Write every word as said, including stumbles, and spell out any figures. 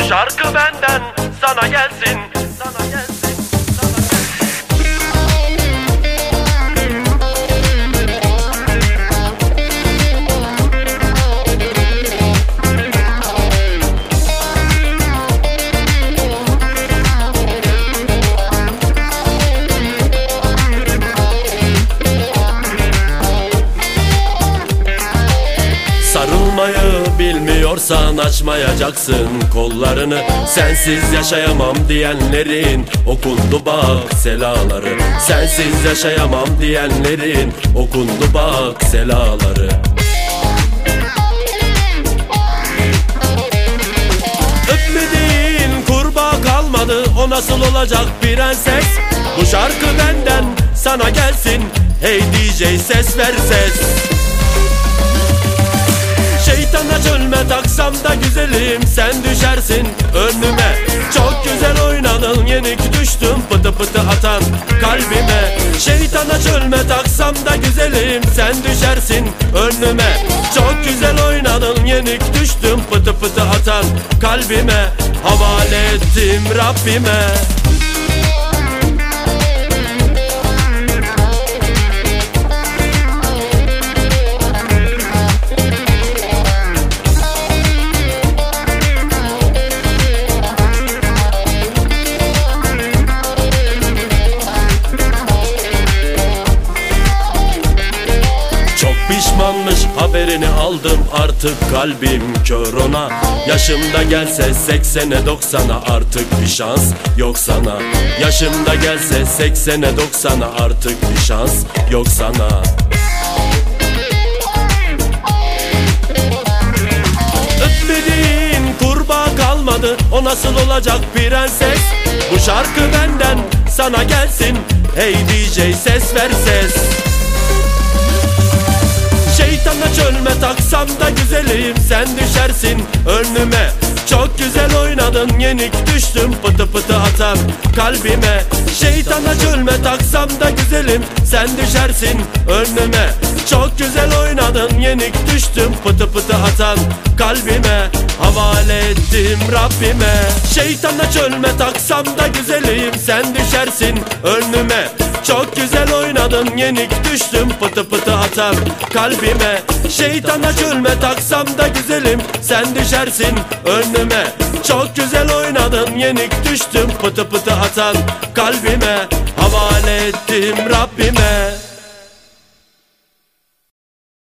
şarkı benden sana gelsin, sana gelsin. Sarılmayı bilmiyorsan açmayacaksın kollarını. Sensiz yaşayamam diyenlerin okundu bak selaları. Sensiz yaşayamam diyenlerin okundu bak selaları. Öpmediğin kurbağa kalmadı, o nasıl olacak prenses? Bu şarkı benden sana gelsin, hey D J ses ver ses. Şeytana çölme taksam da güzelim, sen düşersin önüme. Çok güzel oynadın, yenik düştüm pıtı pıtı atan kalbime. Şeytana çölme taksam da güzelim, sen düşersin önüme. Çok güzel oynadın, yenik düştüm pıtı pıtı atan kalbime. Havale ettim Rabbime. Pişmanmış haberini aldım, artık kalbim kör ona. Yaşımda gelse seksene doksana artık bir şans yok sana. Yaşımda gelse seksene doksana artık bir şans yok sana. Öpmediğin kurbağa kalmadı, o nasıl olacak prenses? Bu şarkı benden sana gelsin, hey D J ses ver ses. Şeytana çölme taksam da güzelim, sen düşersin önüme. Çok güzel oynadın, yenik düştüm pıtı pıtı atan kalbime. Şeytana çölme taksam da güzelim, sen düşersin önüme. Çok güzel oynadın, yenik düştüm pıtı pıtı atan kalbime. Havale ettim Rabbime. Şeytana çölme taksam da güzelim, sen düşersin önüme. Çok güzel oynadın, yenik düştüm pıtı pıtı atan kalbime. Şeytana çölme taksam da güzelim, sen düşersin önüme. Çok güzel oynadın, yenik düştüm pıtı pıtı atan kalbime. Havale ettim Rabbime.